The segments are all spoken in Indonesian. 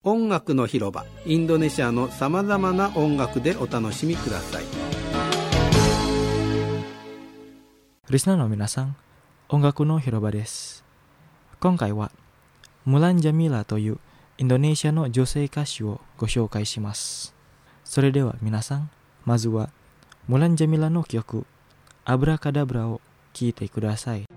音楽の広場、インドネシアのさまざまな音楽でお楽しみください。 リスナーの皆さん、音楽の広場です。今回はムラン・ジャミラというインドネシアの女性歌手をご紹介します。それでは皆さん、まずはムラン・ジャミラの曲アブラカダブラを聴いてください。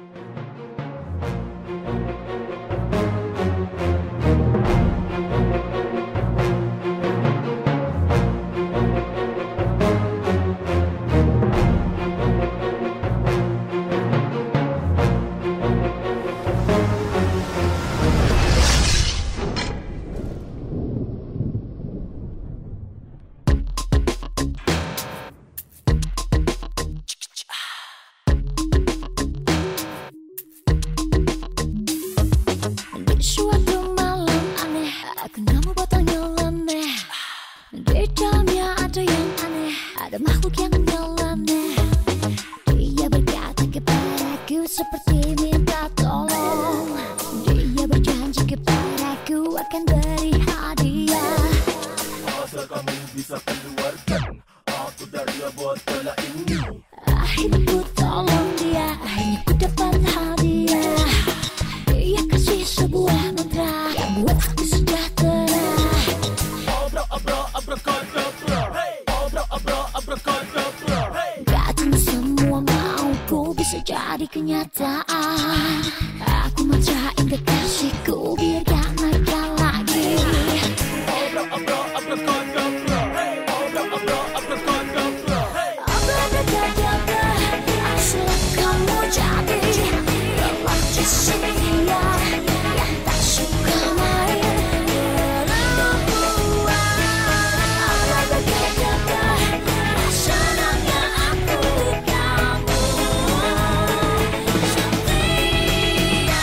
Ada makhluk yang nyeleneh. Dia berkata kepadaku seperti minta tolong. Dia berjanji kepadaku akan beri hadiah. Asal kamu bisa keluarkan aku dari botol ini. Akhirnya ku tolong dia, akhirnya ku dapat hadiah. Dia kasih sebuah mantra yang buat aku sejahtera. Abra abra abrakadabra. Katanya semua mauku bisa jadi kenyataan. Aku mantrain kekasihku biar gak nakal lagi. Abra abra abrakadabra. Abra abra abrakadabra. Abrakadabra, asal kamu jadi lelaki setia yang tak suka main perempuan. Abrakadabra, senangnya aku kamu setia.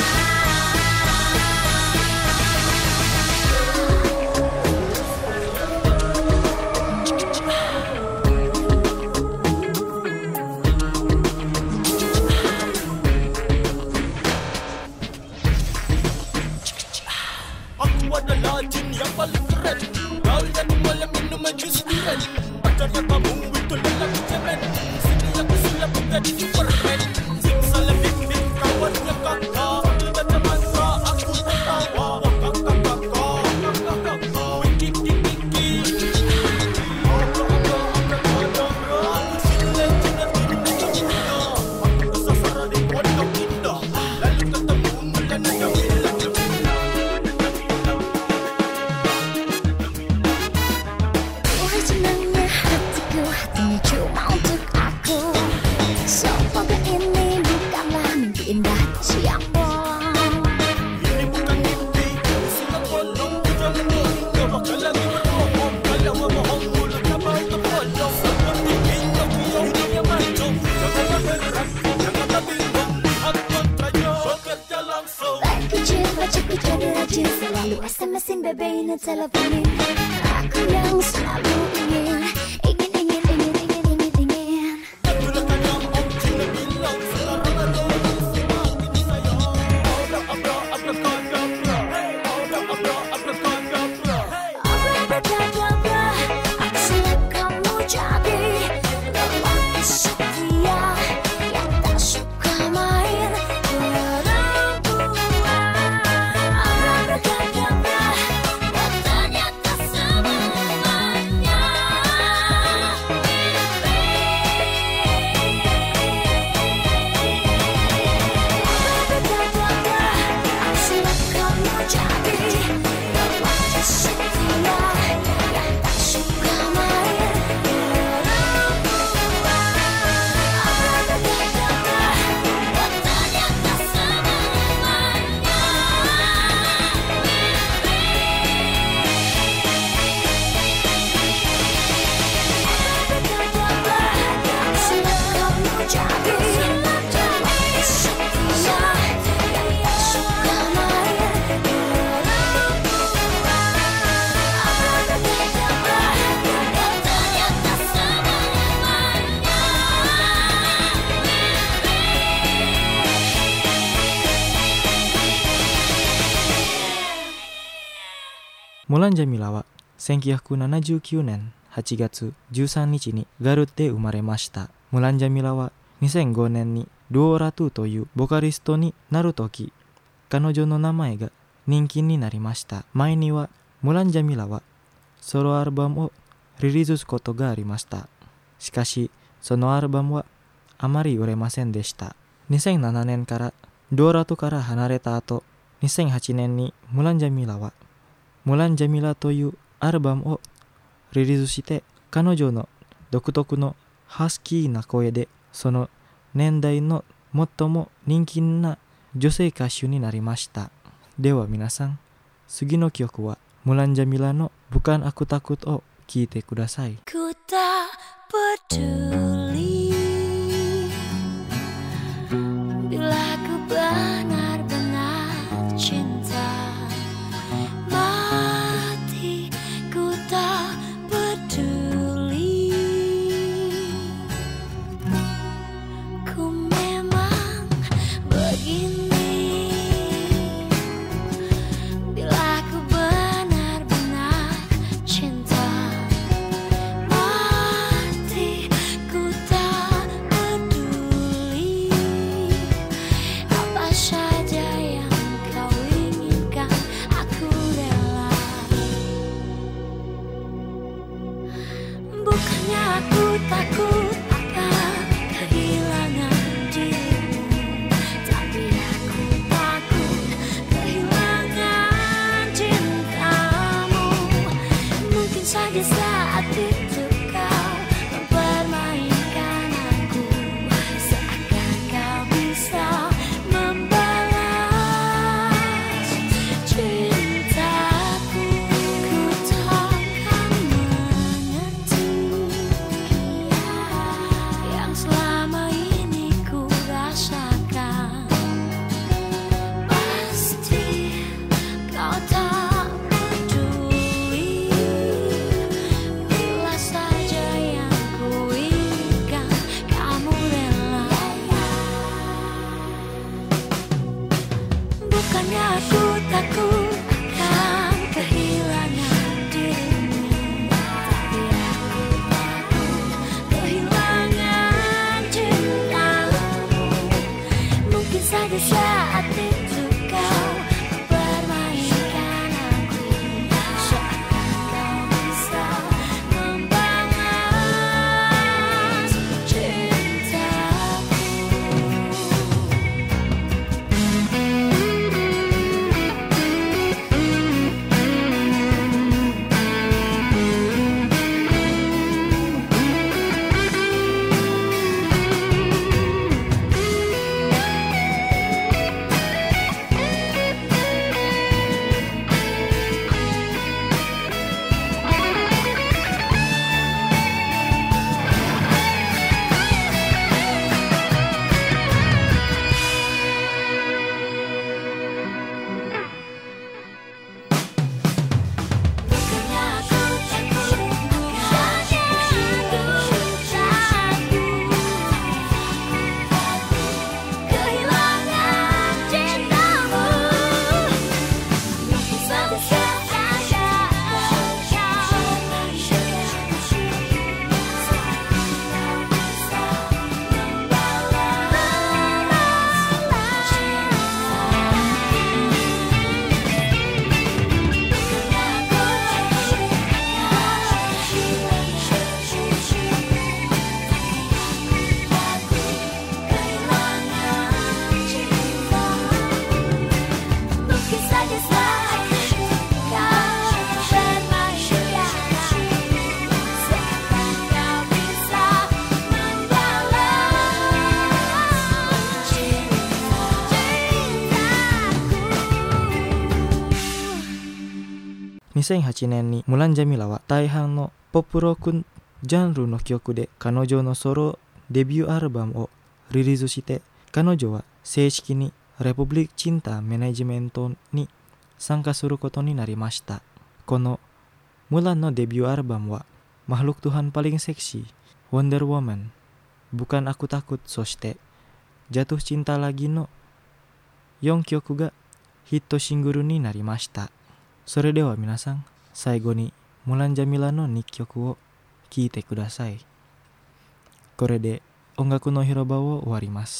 Aku adalah jin yang paling keren. Kalian malam minum jus durian. Pacarnya kamu itu lelaki cemen. Sini aku sulap menjadi Superman. Siksa lebih big kawannya kakak. Baca mantra aku tertawa. Kakak wiki wiki wiki. Abra abra abrakadabra. Sini legend dan dunia. Aku bersasar di pondok indah. Lalu ketemu Mulan Jamila. Wah senangnya hatiku, hatinya cuma untuk aku. Semoga ini bukanlah mimpi indah siang bolong. Ini bukan mimpi, siang bolong. Jangan hingga bakal lagi berbohong. Kalau memohong mulutnya baik terpotong. Seperti Pinocchio hidupnya mancung. Janganlah berat, janganlah bimbang. Lihat kontranya, bekerja langsung. Baik kecil, bacaku jadi rajin. Selalu SMS-in bebein teleponin. Aku yang selalu ingin. Gunakan yang Om Cina bilang. Sekarang ada semua ini saya. Abra abra abrakadabra. Abra abra abrakadabra. Abrakadabra, asal kamu jadi lelaki setia yang tak suka main perempuan. Abrakadabra, ternyata semuanya ムランジャミラは1979年8月13日にガルで生まれました。ムランジャミラは2005年にルオーラトゥというボカリストになるとき、彼女の名前が人気になりました。前にはムランジャミラはソロアルバムをリリースすることがありました。しかし、そのアルバムはあまり売れませんでした。2007年からルオーラトゥから離れた後、2008年にムランジャミラはムランジャミラというアルバムをリリースして、彼女の独特のハスキーな声でその年代の最も人気な女性歌手になりました。では皆さん、次の曲はムランジャミラのBukan Aku Takutを聴いてください。 Ku tak peduli bila ku benar-benar cinta mati. Ku tak peduli, ku memang begini. Bila ku benar-benar cinta mati, ku tak peduli apa saja yang kau inginkan, aku rela. Bukannya aku takut akan kehilangan dirimu, tapi aku takut kehilangan cintamu. Mungkin saja saat itu kau mempermainkan aku, seakan kau bisa membalas cintaku. Ku takkan mengerti yang selama ini ku rasakan. Pasti kau tak peduli bila saja yang ku inginkan, kamu rela. Bukannya aku takut akan kehilangan dirimu, tapi aku takut kehilangan cintamu. Mungkin saja saat itu kau mempermainkan aku, seakan kau bisa membalas cintaku. 2008年にムランジャミラは大半のポップロックジャンルの曲で彼女のソロデビューアルバムをリリースして、彼女は正式にレポブリックチンタマネジメントに参加することになりました。このムランのデビューアルバムはMakhluk Tuhan Paling Seksi, Wonder Woman, Bukan Aku Takut, そしてJatuh Cinta Lagi の4曲がヒットシングルになりました。それでは皆さん、 最後にムランジャミラの日曲を聴いてください。これで音楽の広場を終わります。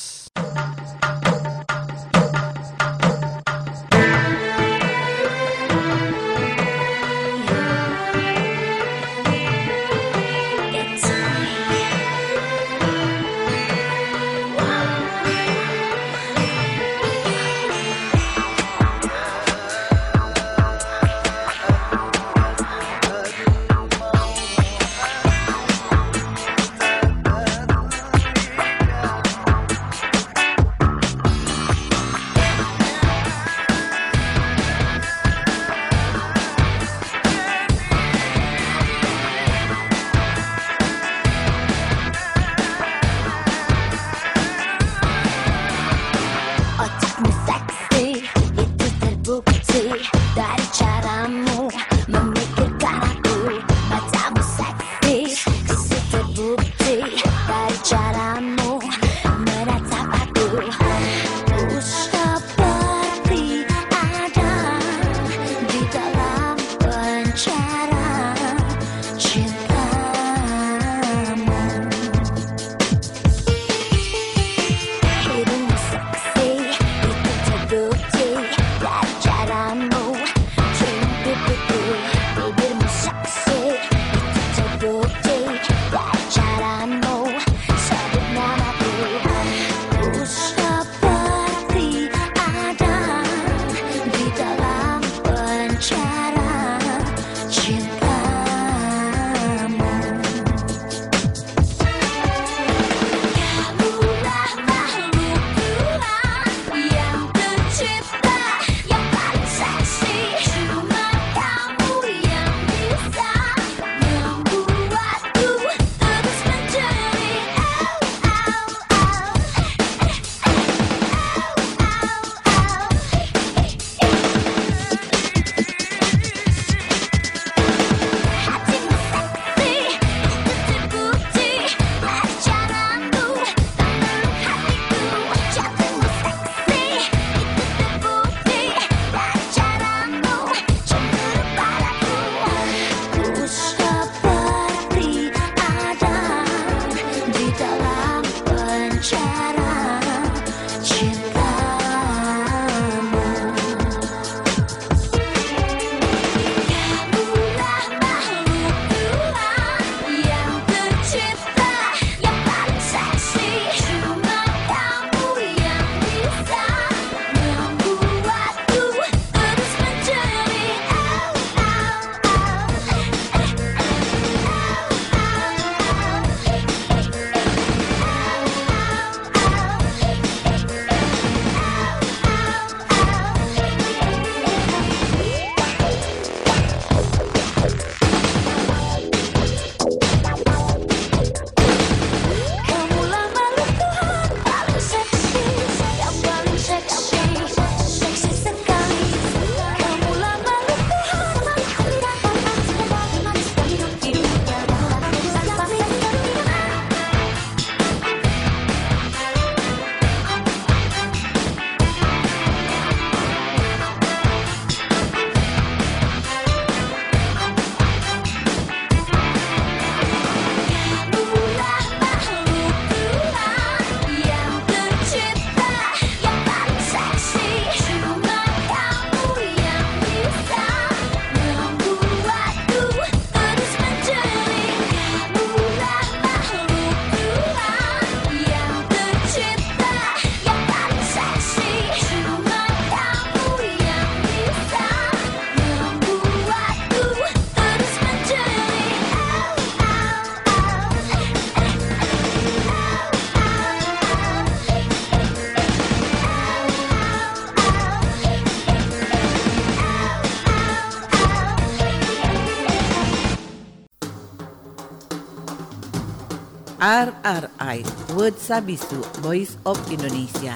RRI World Sabisu Voice of Indonesia.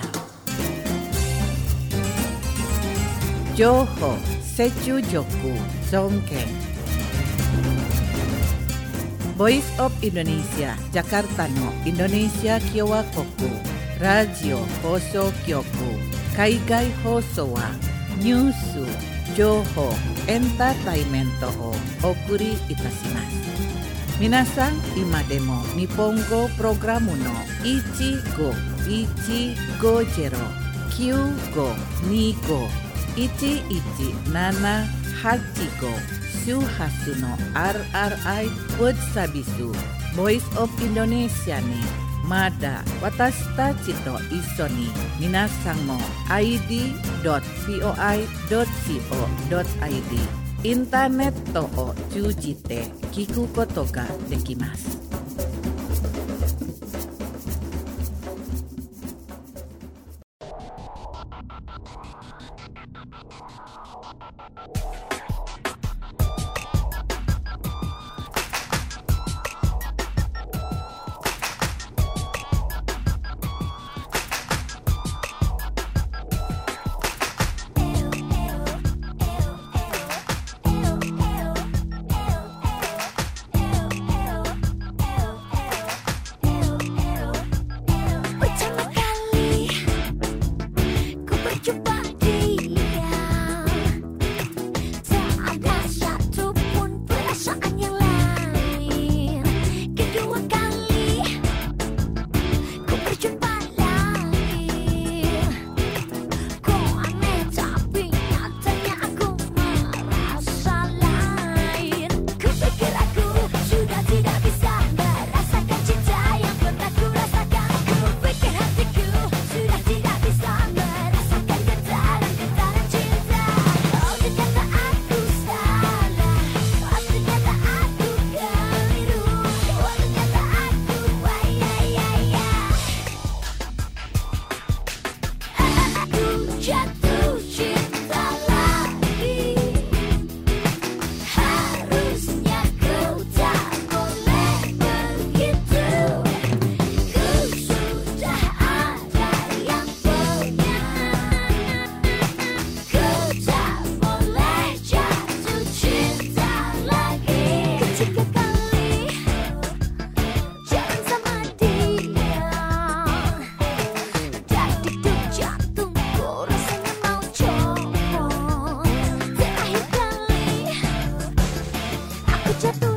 Johor Secu Joku Songkeng. Voice of Indonesia Jakarta no Indonesia Kiowa Koku Radio Hoso Kyoku Kaigai Hoso wa Nyusu Joho Entertainment o Okuri Itashimasu. Minasan, ima demo Nippongo programu no 1510 9525 1178 Shuhasu no RRI Food Sabisu Voice of Indonesia ni Mada watashi tachi to issho ni minasan mo id.voi.co.id インターネットを通じて聞くことができます。Jatuh